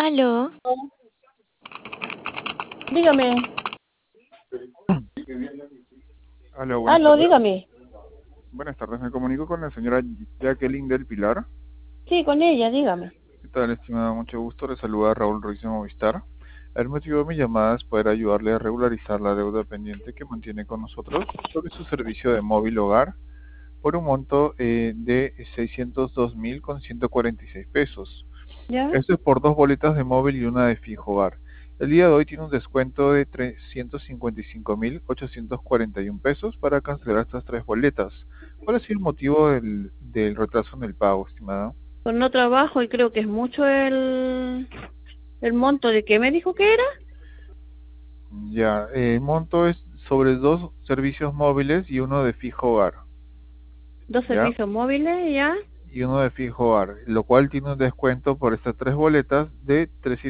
Aló, Dígame, Aló, buenas aló, tardes. dígame. Buenas tardes, me comunico con la señora Jacqueline del Pilar. Sí, con ella, dígame. ¿Qué tal, estimada? Mucho gusto. Le saluda Raúl Ruiz de Movistar. El motivo de mi llamada es poder ayudarle a regularizar la deuda pendiente que mantiene con nosotros sobre su servicio de móvil hogar por un monto de 602.000 con 146 pesos. ¿Ya? Esto es por dos boletas de móvil y una de fijo hogar. El día de hoy tiene un descuento de 355.841 pesos para cancelar estas tres boletas. ¿Cuál ha sido el motivo del retraso en el pago, estimada? Pues no trabajo y creo que es mucho el monto de qué me dijo que era. Ya, el monto es sobre dos servicios móviles y uno de fijo hogar, Dos ¿ya? servicios móviles, ¿ya? Y uno de fijo hogar, lo cual tiene un descuento por estas tres boletas de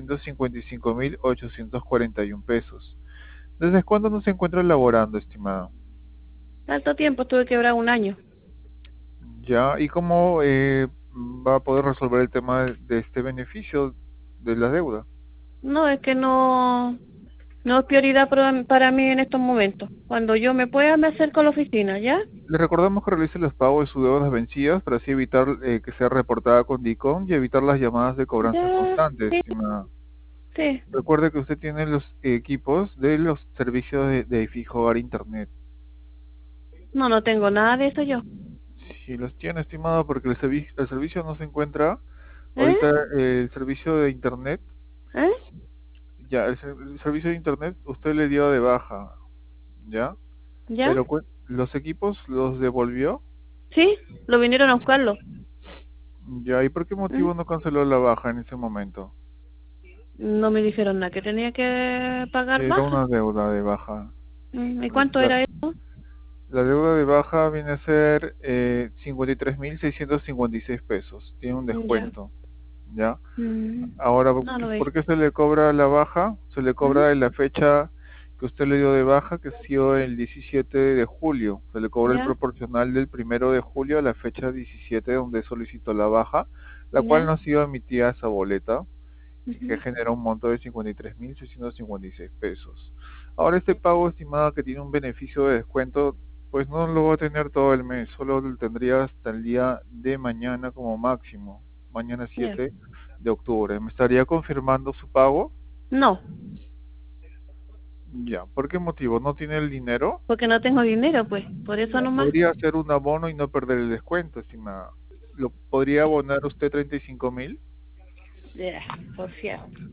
355.841 pesos. ¿Desde cuándo no se encuentra elaborando, estimada? Tanto tiempo, tuve que durar un año. Ya, ¿y cómo va a poder resolver el tema de este beneficio de la deuda? No, es que no es prioridad para mí en estos momentos. Cuando yo me pueda, me acerco a la oficina, ¿ya? Le recordamos que realice los pagos de sus deudas vencidas para así evitar que sea reportada con DICOM y evitar las llamadas de cobranzas Ya, constantes, sí, estimada. sí. Recuerde que usted tiene los equipos de los servicios de fijo hogar internet. No, no tengo nada de eso yo. Si los tiene, estimado, porque el servicio no se encuentra ¿Eh? ahorita, el servicio de internet, ¿Eh? ya, el servicio de internet usted le dio de baja, ¿ya? ¿Ya? Pero los equipos los devolvió. Sí, lo vinieron a buscarlo. Ya, ¿y por qué ¿Eh? motivo no canceló la baja en ese momento? No me dijeron nada, que tenía que pagar Era baja. una deuda de baja. ¿Y cuánto La, era eso? la deuda de baja viene a ser 53.656 pesos. Tiene un Ya. descuento, ¿ya? Mm, Ahora, no lo ¿por veis. qué se le cobra la baja? Se le ¿Mm? cobra en la fecha que usted le dio de baja, que ha sido el 17 de julio. Se le cobra el ¿Ya? proporcional del 1 de julio a la fecha 17 donde solicitó la baja, la cual ¿Ya? no ha sido emitida esa boleta, y que Ujú. genera un monto de 53.656 pesos. Ahora, este pago estimado que tiene un beneficio de descuento, pues no lo va a tener todo el mes, solo lo tendría hasta el día de mañana como máximo, mañana Ya. 7 de octubre. ¿Me estaría confirmando su pago? No, Ya, ¿por qué motivo? ¿No tiene el dinero? porque no tengo dinero, pues. Por eso Ya, nomás. podría hacer un abono y no perder el descuento, estimada. ¿Lo podría abonar usted 35.000? Ya, por cierto.